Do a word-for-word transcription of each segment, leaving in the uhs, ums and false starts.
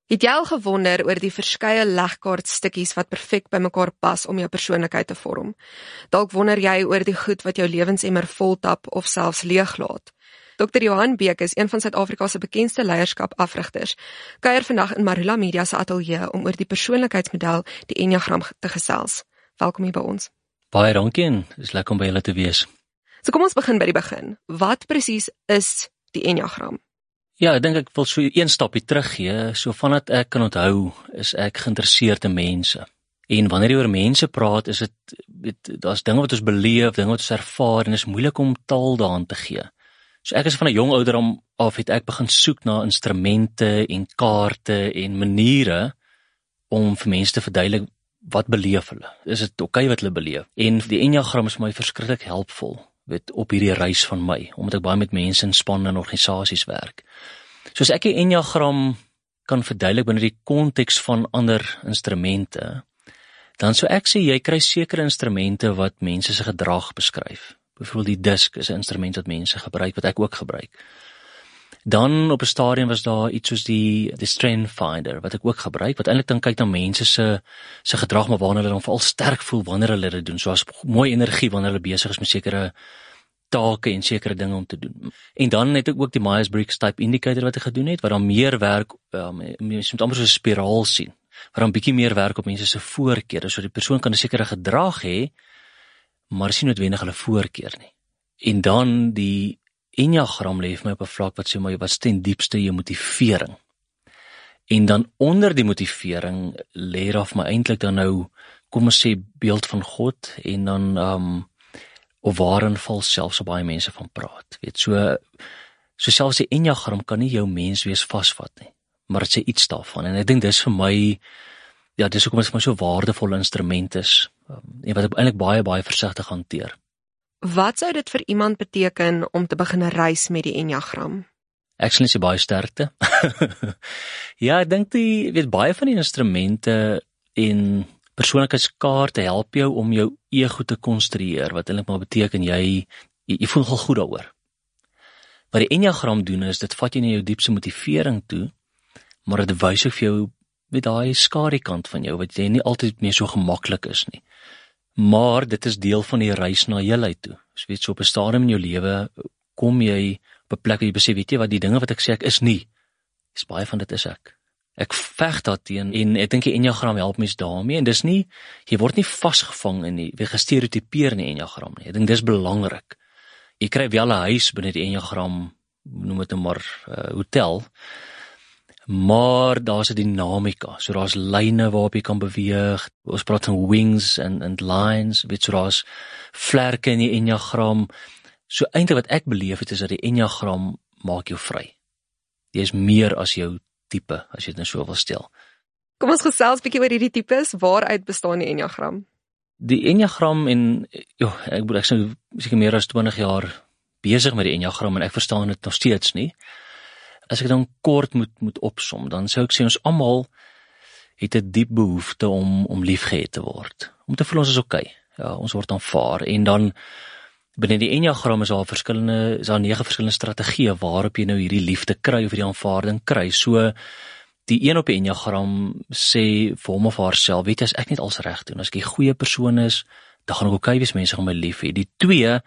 Het jy al gewonder oor die verskeie legkaartstukkies wat perfek by mekaar pas om jou persoonlikheid te vorm? Dalk wonder jy oor die goed wat jou lewensemmer voltap of selfs leeglaat. dokter Johan Beek is een van Suid-Afrika se bekendste leierskap-afrigters. Kuier vandag in Marula Media se ateljee om oor die persoonlikheidsmodel, die Enneagram, te gesels. Welkom hier by ons. Baie dankie en dis lekker om by julle te wees. So kom ons begin by die begin. Wat presies is die Enneagram? Ja, ek dink ek wil so een stapie teruggee. So vandat ek kan onthou, is ek geïnteresseerd in mense. En wanneer jy oor mense praat, is dit, daar's dinge wat ons beleef, dinge wat ons ervaar, en is moeilik om taal daaraan te gee. So ek is van 'n jong ouderdom af, het ek begin soek na instrumente en kaarte en maniere om vir mense te verduidelik wat beleef hulle. Is dit oké wat hulle beleef? En die Enneagram is vir my verskriklik helpvol, weet, op hierdie reis van my, omdat ek baie met mense in spanne en organisasies werk. So as ek die Enneagram kan verduidelik binne die konteks van ander instrumente, dan sou ek sê jy kry sekere instrumente wat mense se gedrag beskryf. Byvoorbeeld die disk is 'n instrument wat mense gebruik, wat ek ook gebruik. Dan op 'n stadium was daar iets soos die, die Strength Finder, wat ek ook gebruik, wat eintlik dan kyk na mense se se gedrag, maar waarna hulle dan veral sterk voel wanneer hulle dit doen. So as mooi energie wanneer hulle besig is met sekere take en sekere dinge om te doen. En dan het ek ook die Myers-Briggs type indicator wat ek gedoen het, wat dan meer werk, um, mense moet amper so 'n spiraal sien, wat dan bietjie meer werk op mense se voorkeure. So die persoon kan 'n sekere gedrag hê, maar is nie noodwendig hulle voorkeur nie. En dan die Enneagram lê vir my op 'n vlak wat sê maar wat is ten diepste jou motivering. En dan onder die motivering lê daar vir my eintlik dan nou, kom ons sê, beeld van God, en dan um, of waarin val selfs so baie mense van praat. Weet, so, so selfs die Enneagram kan nie jou menswees vasvat nie, maar dit sê iets daarvan. En ek dink dis vir my, ja, dis hoekom dit vir my so 'n waardevolle instrument is, um, en wat ek eintlik baie, baie versigtig hanteer. Wat sou dit vir iemand beteken om te begin reis met die Enneagram? Ek sien dit baie sterkte. Ja, ek dink die, weet, baie van die instrumente en persoonlikheidskaarte help jou om jou ego te konstrueer, wat eintlik maar beteken jy, jy, jy voel nogal goed daaroor. Wat die Enneagram doen is, dit vat jy na jou diepste motivering toe, maar dit wys ook vir jou, weet, daai skadukant van jou, wat jy nie altyd meer so gemaklik is nie. Maar dit is deel van die reis na heelheid toe. So weet, so op 'n stadium in jou lewe kom jy op 'n plek waar jy besef, weet jy wat, die dinge wat ek sê ek is nie, is baie van dit is ek. Ek veg daarteen, en ek dink die Enneagram help mens daarmee, en dis nie, jy word nie vasgevang in die, weer gestereotipeer in die Enneagram nie. Ek dink dis belangrik. Jy kry wel 'n huis binne die Enneagram, noem dit nou maar uh, hotel, maar daar's 'n dinamika, so daar's lyne waarop jy kan beweeg, ons praat van wings and, and lines, weet, so daar's vlerke in die Enneagram. So eintlik wat ek beleef het is dat die Enneagram maak jou vry. Jy is meer as jou tipe, as jy dit nou so wil stel. Kom ons gesels bietjie oor hierdie tipes, waaruit bestaan die Enneagram? Die Enneagram, en jo, ek bedoel, ek is nou seker meer as twintig jaar besig met die Enneagram, en ek verstaan dit nog steeds nie. As ek dan kort moet, moet opsom, dan sou ek sê ons almal het 'n diep behoefte om, om liefgehet te word. Om te voel ons is oké, okay. Ja, ons word aanvaar. En dan, binne die Enneagram is daar verskillende, is daar nege verskillende strategieë waarop jy nou hierdie liefde kry, of hierdie aanvaarding kry. So, die een op die Enneagram sê vir hom of haarself, weet jy, as ek net alles reg doen, as ek 'n goeie persoon is, dan gaan ek oké wees, mense gaan my lief hê. Die twee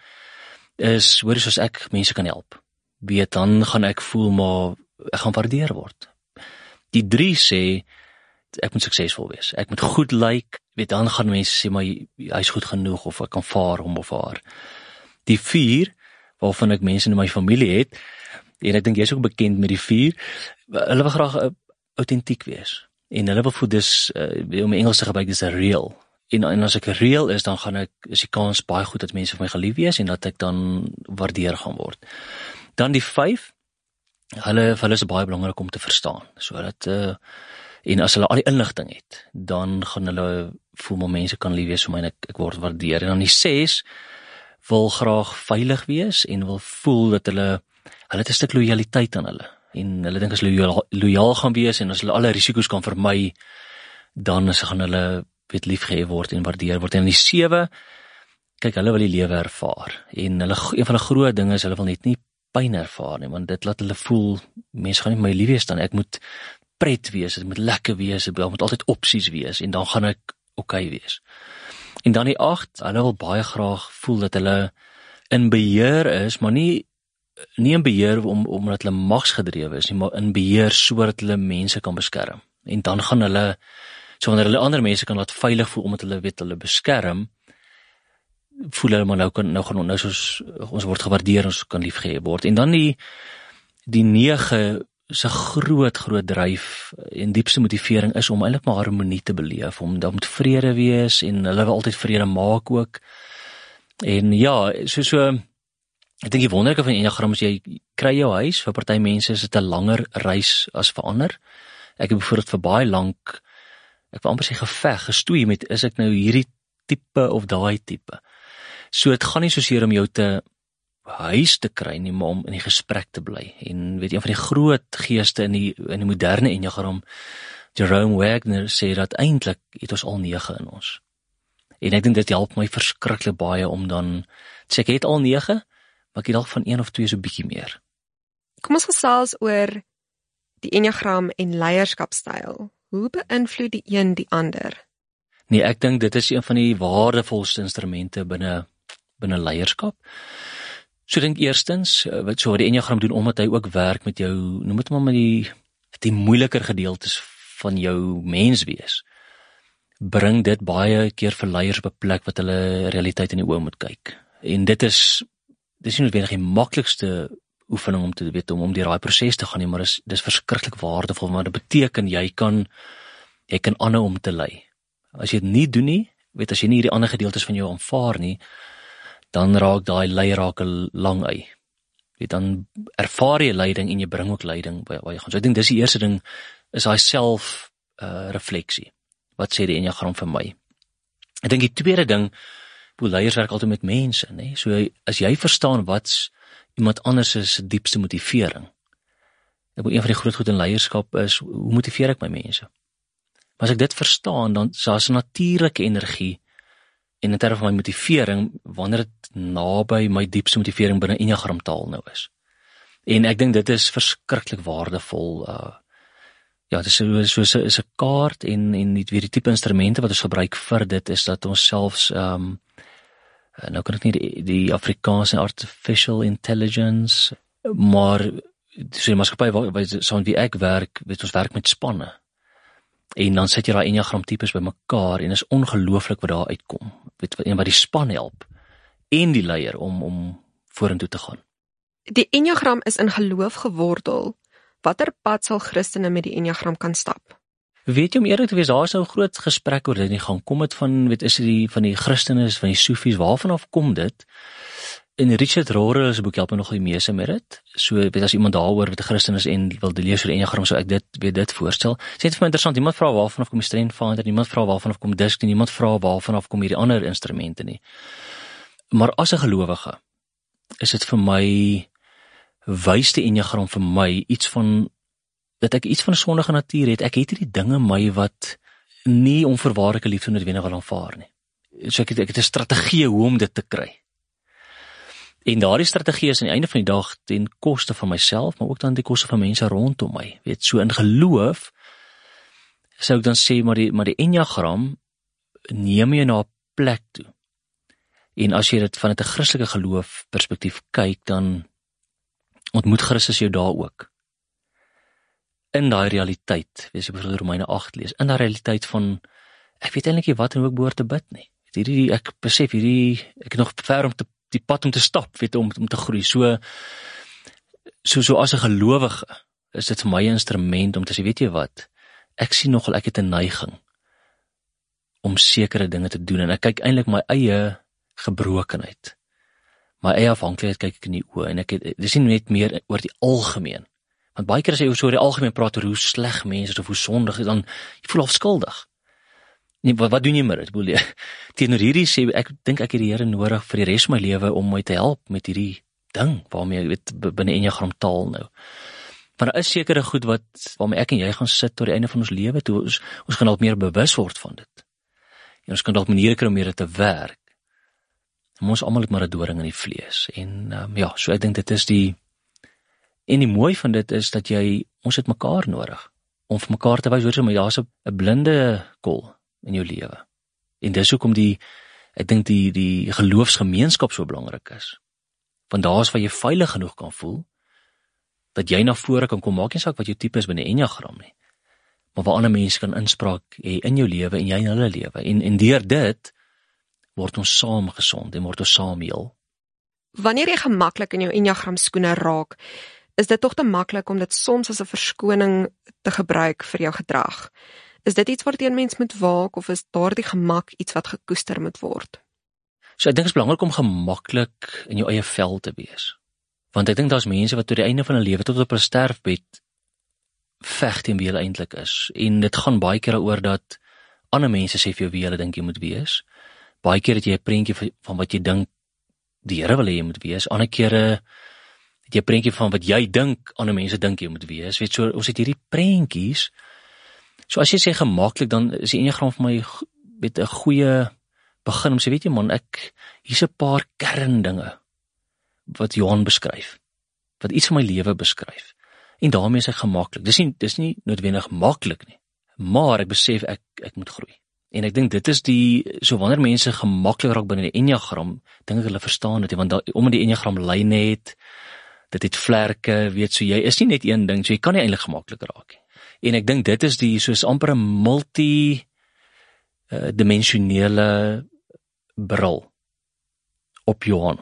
is, hoor, soos ek mense kan help. Weet, dan gaan ek voel, maar ek gaan waardeer word. Die drie sê, ek moet suksesvol wees, ek moet goed lyk, weet, dan gaan mense sê, maar hy is goed genoeg, of ek kan vaar hom of haar. Die vier, waarvan ek mense in my familie het, en ek dink jy is ook bekend met die vier, hulle wil graag uh, autentiek wees, en hulle wil voel dis, uh, om Engels te gebruik, dis 'n real. En, en as ek real is, dan gaan ek, is die kans baie goed dat mense vir my gelief wees, en dat ek dan waardeer gaan word. Dan die vyf, hulle, hulle is baie belangrik om te verstaan, so dat, uh, en as hulle al die inligting het, dan gaan hulle voel, maar mense kan lief wees vir my, en ek, ek word waardeer. En dan die ses, wil graag veilig wees, en wil voel dat hulle, hulle het 'n stuk loyaliteit aan hulle, en hulle dink as hulle loyaal, loyaal gaan wees, en as hulle alle risiko's kan vermy, dan is, gaan hulle, weet, liefgehê word en waardeer word. En die sewe, kyk, hulle wil die lewe ervaar, en hulle, een van die groot dinge is, hulle wil net nie pyn ervaar nie, want dit laat hulle voel, mense gaan nie my lief wees dan, ek moet pret wees, dit moet lekker wees, dit moet altyd opsies wees, en dan gaan ek oké okay wees. En dan die agt, hulle wil baie graag voel dat hulle in beheer is, maar nie nie in beheer om, omdat hulle magsgedrewe is, nie, maar in beheer sodat hulle mense kan beskerm. En dan gaan hulle, so wanneer hulle ander mense kan laat veilig voel, omdat hulle weet hulle beskerm, voel hulle maar nou kan, nou gaan nou soos, ons word gewaardeer, ons kan liefgehê word. En dan die, die nege, se groot, groot dryf en diepste motivering is om eintlik maar harmonie te beleef, om daar moet vrede wees, en hulle wil altyd vrede maak ook. En ja, so, so, ek dink die wonderlike van Enneagram is, jy kry jou huis, vir party mense is dit 'n langer reis as vir ander. Ek het bijvoorbeeld vir baie lank, ek wil amper sê geveg, gestoei met, is ek nou hierdie tipe of daai tipe. So het gaan nie soseer om jou te huis te kry nie, maar om in die gesprek te bly. En weet, een van die groot geeste in die, in die moderne Enneagram, Jerome Wagner, sê dat eintlik het ons al nege in ons. En ek dink dit help my verskriklik baie om dan, sê ek het al nege, maar ek het dalk van een of twee so bietjie meer. Kom ons gesels oor die Enneagram en leierskapstyl. Hoe beïnvloed die een die ander? Nee, ek dink dit is een van die waardevolste instrumente binne binne leierskap. So dink eerstens, wat so wat die Enneagram doen, omdat hy ook werk met jou, noem dit maar met die die moeiliker gedeeltes van jou menswees, bring dit baie keer vir leiers op 'n plek wat hulle realiteit in die oë moet kyk. En dit is dis nie noodwendig die maklikste oefening om te weet om om deur daai proses te gaan nie, maar dis dis verskriklik waardevol, want dit beteken jy kan jy kan aanhou om te lei. As jy dit nie doen nie, weet as jy nie hierdie ander gedeeltes van jou aanvaar nie, dan raak daai lei raak 'n lang ei. Weet, dan ervaar jy leiding en jy bring ook leiding by waar jy gaan. So ek dink dis die eerste ding, is daai self uh, refleksie. Wat sê die Enneagram vir my? Ek dink die tweede ding, hoe leiers werk altyd met mense, nê? So as jy verstaan wat's iemand anders se diepste motivering. Ek bedoel, een van die groot goed in leierskap is, hoe motiveer ek my mense? Maar as ek dit verstaan, dan is daar 'n natuurlike energie, en in terme van my motivering, wanneer dit naby my diepste motivering binne Enneagram taal nou is. En ek dink dit is verskriklik waardevol. Uh, ja, dit is so, so, so is 'n kaart, en, en die, weer die tipe instrumente wat ons gebruik vir dit, is dat ons selfs, um, nou kan ek nie die, die Afrikaanse artificial intelligence, maar so die maatskappy saam wie ek werk, weet ons werk met spanne. En dan sit jy daai Enneagram tipes by mekaar, en is ongelooflik wat daar uitkom. Weet wat, en wat die span help, en die leier om, om vorentoe te gaan. Die Enneagram is in geloof gewortel. Watter pad sal Christene met die Enneagram kan stap? Weet jy, om eerlik te wees, daar is nou 'n groot gesprek oor dit nie gaan. Kom dit van, weet, is dit die, van die Christene, van die Soefies, waarvan af kom dit? En Richard Rohr se boek help my nogal die meeste met dit. So, weet, as iemand daaroor wat 'n Christen is en wil lees oor die Enneagram, so ek dit, weet dit voorstel. Sê dit vir my interessant, iemand vra waarvan af kom die Strength Finder, niemand vra waarvan af kom Disc, niemand vra waarvan af kom hierdie ander instrumente nie. Maar as 'n gelowige, is dit vir my, wys die Enneagram vir my iets van, dat ek iets van 'n sondige natuur het. Ek het hierdie dinge my wat nie onvoorwaardelike liefde noodwendig wil aanvaar nie. So ek het, ek het 'n strategie hoe om dit te kry. En daardie strategie is aan die einde van die dag ten koste van myself, maar ook dan ten koste van mense rondom my. Weet, so in geloof sou ek dan sê, maar die, maar die Enneagram neem jy na 'n plek toe. En as jy dit vanuit 'n Christelike geloof perspektief kyk, dan ontmoet Christus jou daar ook. In daai realiteit, wees jy byvoorbeeld Romeine agt lees, in daai realiteit van, ek weet eintlik nie wat en hoe ek behoort te bid nie. Hierdie, ek besef hierdie, ek het nog ver om te, die pad om te stap, weet om, om te groei. So, so, so as 'n gelowige, is dit vir my 'n instrument om te sê, weet jy wat, ek sien nogal, ek het 'n neiging om sekere dinge te doen, en ek kyk eintlik my eie gebrokenheid, my eie afhanklikheid kyk ek in die oë, en ek het, dis nie net meer oor die algemeen, want baie keer as jy so oor die algemeen praat oor hoe sleg mense is, of hoe sondig is, dan jy voel half skuldig. Nee, wat, wat doen jy met dit? Bedoel jy, teenoor hierdie sê, ek dink ek het die Here nodig vir die res van my lewe om my te help met hierdie ding, waarmee ek weet, binne Enneagram taal nou. Maar daar is sekere goed wat, waarmee ek en jy gaan sit tot die einde van ons lewe, toe ons, ons gaan dalk meer bewus word van dit. En ons kan dalk maniere kry om meer te werk. En ons almal het maar 'n doring in die vlees. En um, ja, so ek dink dit is die, en die mooi van dit is dat jy, ons het mekaar nodig. om vir mekaar te wys, hoor, maar daar's 'n blinde kol in jou lewe. En dis hoekom die, ek dink die, die geloofsgemeenskap so belangrik is. Want daar is waar jy veilig genoeg kan voel, dat jy na vore kan kom, maak nie saak wat jou tipe is binne Enneagram nie, maar waar ander mense kan inspraak hê in jou lewe en jy in hulle lewe. En, en deur dit, word ons saam gesond en word ons saam heel. Wanneer jy gemaklik in jou Enneagram skoene raak, is dit tog te maklik om dit soms as 'n verskoning te gebruik vir jou gedrag. Is dit iets waarteen mens moet waak, of is daardie gemak iets wat gekoester moet word? So ek dink dit is belangrik om gemaklik in jou eie vel te wees. Want ek dink daar's mense wat tot die einde van hulle lewe, tot op hulle sterfbed, veg teen wie hulle eintlik is. En dit gaan baie keer daaroor dat ander mense sê vir jou wie hulle dink jy moet wees. Baie keer het jy 'n prentjie van wat jy dink die Here wil hê jy moet wees. Ander kere het jy 'n prentjie van wat jy dink ander mense dink jy moet wees. Weet so, ons het hierdie prentjies. So as jy sê gemaklik, dan is die Enneagram vir my met 'n goeie begin om sê, weet jy man, ek hier's 'n paar kerndinge wat Johan beskryf, wat iets van my lewe beskryf. En daarmee is ek gemaklik. Dis nie dis nie noodwendig maklik nie, maar ek besef ek ek moet groei. En ek dink dit is die, so wanneer mense gemaklik raak binne die Enneagram, dink ek hulle verstaan dit, want omdat die Enneagram lyne het, dit het vlerke, weet so, jy is nie net een ding, so jy kan nie eintlik gemaklik raak nie. En ek dink dit is die, soos amper 'n multi-dimensionele bril op Johan.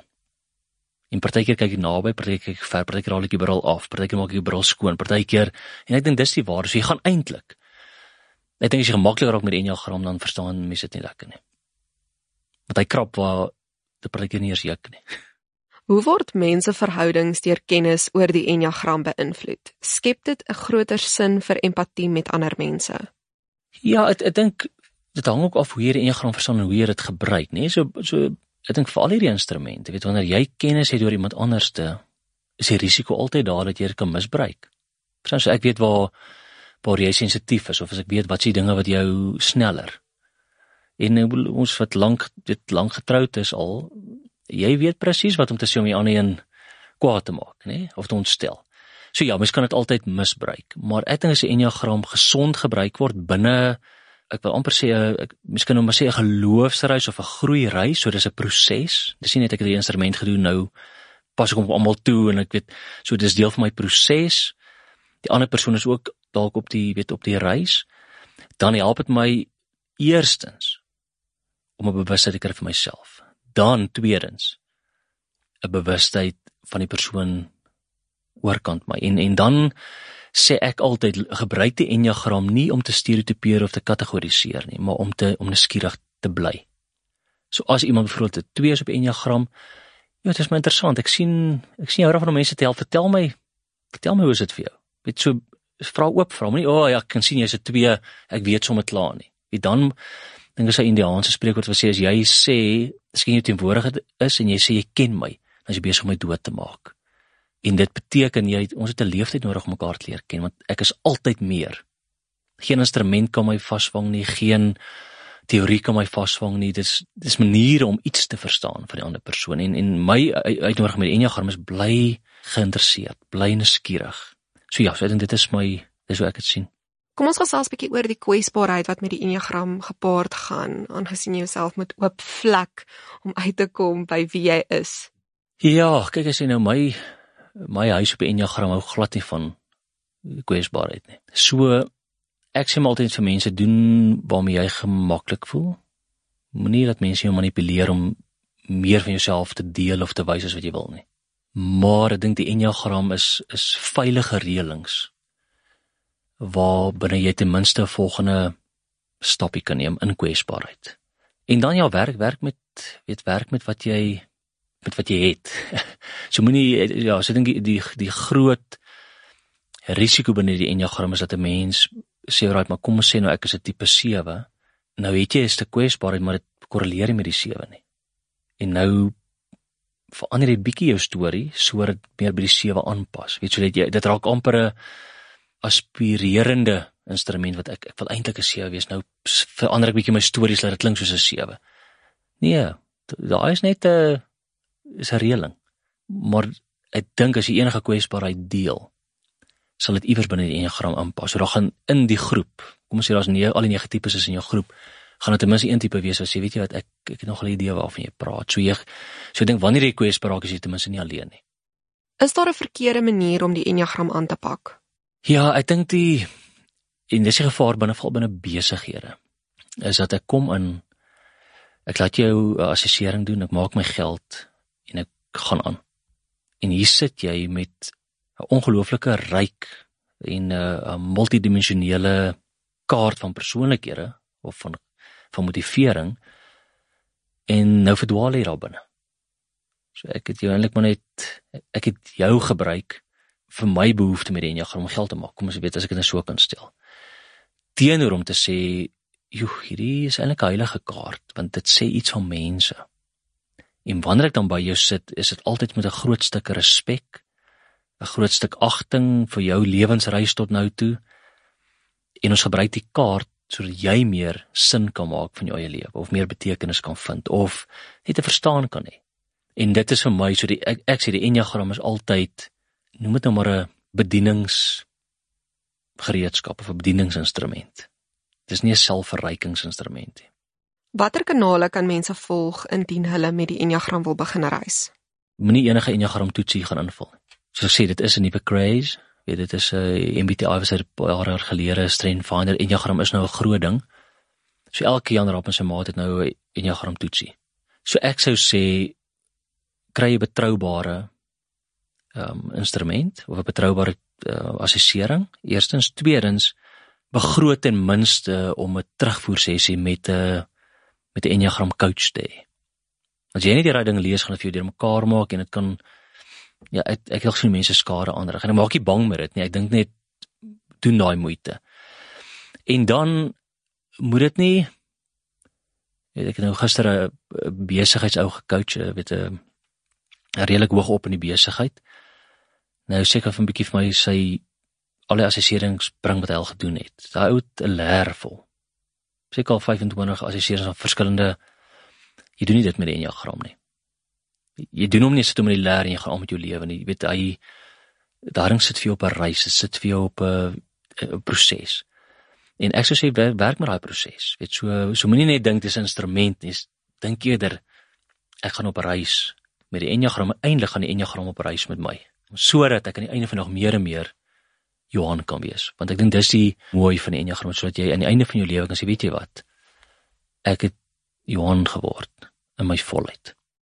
En partykeer kyk ek naby, partykeer kyk ek ver, partykeer haal ek die bril af, partykeer maak ek die bril skoon, partykeer, en ek dink dis die waarde, so jy gaan eintlik, ek dink as jy gemaklik raak met die Enneagram, dan verstaan mense dit nie lekker nie. Want hy krap waar dit partykeer nie eers juk nie. Hoe word mense verhoudings deur kennis oor die Enneagram beïnvloed? Skep dit 'n groter sin vir empatie met ander mense? Ja, ek, ek dink, dit hang ook af hoe jy die Enneagram verstaan en hoe jy dit gebruik, nee, so, so ek dink vir al hierdie instrumente, weet, wanneer jy kennis het oor iemand anderste, is die risiko altyd daar dat jy dit kan misbruik. So ek weet waar, waar jy sensitief is, of as ek weet wat is die dinge wat jou sneller. En ons wat lank, dit lank getroud is al, jy weet presies wat om te sê om die ander een kwaad te maak, nee, of te ontstel. So ja, mens kan dit altyd misbruik, maar ek dink as die Enneagram gesond gebruik word binne, ek wil amper sê, ek, miskien nou maar sê 'n geloofsreis of 'n groeireis, so dis 'n proses. Dis nie net ek het die instrument gedoen, nou pas ek hom almal toe en ek weet, so dis deel van my proses. Die ander persoon is ook dalk op die, weet, op die reis. Dan help dit my eerstens om 'n bewustheid te kry vir myself. Dan tweedens 'n bewustheid van die persoon oorkant my. En en dan sê ek altyd, gebruik die Enneagram nie om te stereotypeer of te kategoriseer nie, maar om te om nuuskierig te bly. So as iemand byvoorbeeld 'n twee is op die Enneagram, ja, dit is my interessant. Ek sien ek sien jou daarvan om mense te help. Vertel my, vertel my hoe is dit vir jou? Weet so, vra oop, vra my nie, o oh, ja, ek kan sien jy's 'n twee, ek weet sommer klaar nie. Wie dan dink is 'n Indiaanse spreekwoord wat sê, as jy sê, skien jy teenwoordig is en jy sê jy ken my, dan is jy besig om my dood te maak. En dit beteken jy, ons het 'n leeftyd nodig om mekaar te leer ken, want ek is altyd meer. Geen instrument kan my vasvang nie, geen teorie kan my vasvang nie, dis, dis maniere om iets te verstaan van die ander persoon. En, en my uitnodiging met die Enneagram is bly geïnteresseerd, bly nuuskierig. So ja, so ek dink dit is my, dis hoe ek dit sien. Kom ons gesels 'n bietjie oor die kwesbaarheid wat met die Enneagram gepaard gaan, aangesien jy jouself moet oop vlek om uit te kom by wie jy is. Ja, kyk as jy nou my my huis op die Enneagram hou glad nie van kwesbaarheid nie. So ek sê altyd vir mense, doen waarmee jy gemaklik voel. Moenie dat mense jou manipuleer om meer van jouself te deel of te wys as wat jy wil nie. Maar ek dink die Enneagram is is veilige reëlings waar binne jy ten minste 'n volgende stapie kan neem in kwesbaarheid. En dan ja, werk werk met weet werk met wat jy met wat jy het. So moenie, ja, so ek dink die, die die groot risiko binne die Enneagram is dat 'n mens sê, right, maar kom ons sê nou ek is 'n tipe sewe. Nou het jy 'n stuk kwesbaarheid, maar dit korreleer nie met die sewe nie. En nou verander jy bietjie jou storie sodat dit meer by die sewe aanpas. Weet jy, dit, dit raak amper 'n aspirerende instrument wat ek ek wil eintlik 'n sewe wees. Nou verander ek bietjie my stories laat dit klink soos 'n sewe. Nee, daar is net 'n is 'n reëling. Maar ek dink as jy enige kwesbaarheid deel, sal dit iewers binne die enneagram aanpas. So daar gaan in die groep, kom ons sê daar's nie al die nege tipes is in jou groep, gaan dit ten minste een tipe wees wat sê, weet jy wat, ek ek het nog 'n idee waarvan jy praat. So jy so ek dink wanneer jy kwesbaar raak, is jy ten minste nie alleen nie. Is daar 'n verkeerde manier om die enneagram aan te pak? Ja, ek dink die en dis die gevaar binne val binne besighede. Is dat ek kom in, ek laat jou uh, assessering doen, ek maak my geld en ek gaan aan. En hier sit jy met 'n ongelooflike ryk en 'n uh, multidimensionele kaart van persoonlikhede of van van motivering en nou verdwaal jy daar binne. So ek het jou eintlik maar net ek het jou gebruik vir my behoefte met die enneagram om geld te maak. Kom ons weet as ek dit so kan stel. Teenoor om te sê, joh, hierdie is eintlik 'n heilige kaart want dit sê iets van mense. En wanneer ek dan by jou sit, is dit altyd met 'n groot stuk respek, 'n groot stuk agting vir jou lewensreis tot nou toe. En ons gebruik die kaart sodat jy meer sin kan maak van jou eie lewe of meer betekenis kan vind of net te verstaan kan hê. En dit is vir my so die ek, ek sê die enneagram is altyd, noem dit nou maar 'n bedieningsgereedskap of 'n bedieningsinstrument. Dit is nie 'n selfverrykingsinstrument nie. Watter kanale kan mense volg indien hulle met die enneagram wil begin reis? Moenie enige enneagram toetsie gaan invul. Soos ek sê, dit is 'n nuwe craze. Weet, dit is 'n uh, M B T I was 'n paar jaar gelede, Strength Finder, enneagram is nou 'n groot ding. So elke Jan Rapp en sy maat het nou 'n enneagram toetsie. So ek sou sê, kry 'n betroubare um, instrument, of 'n betroubare uh, assessering, eerstens. Tweedens, begroot ten minste om 'n terugvoersessie met 'n met 'n enneagram coach te hê. As jy nie die regte ding lees, gaan dit vir jou deurmekaar maak en dit kan ja, ek ek wil sien mense skade aanrig. En ek maak nie bang met dit nie. Ek dink net doen daai moeite. En dan moet dit nie weet ek nou gister 'n besigheidsou gecoach, weet 'n redelik hoog op in die besigheid. Nou seker van 'n bietjie vir my sy al die assesserings bring wat hy al gedoen het. Daai ou het 'n leer vol. Seker al vyfentwintig assesserings van verskillende. Jy doen nie dit met die enneagram nie. Jy doen hom nie sit om in die leer en jy gaan aan met jou lewe nie. Jy weet hy daarin sit vir jou op 'n reis, dit sit vir jou op 'n 'n proses. En ek sou sê werk met daai proses. Weet so so moenie net dink dis 'n instrument nie. Dink eerder ek gaan op 'n reis met die enneagram, eintlik gaan die enneagram op reis met my. Sodat ek aan die einde van nog meer en meer Johan kan wees. Want ek dink dis die mooi van die enneagram, sodat jy aan die einde van jou lewe kan sê, weet jy wat? Ek het Johan geword in my volheid.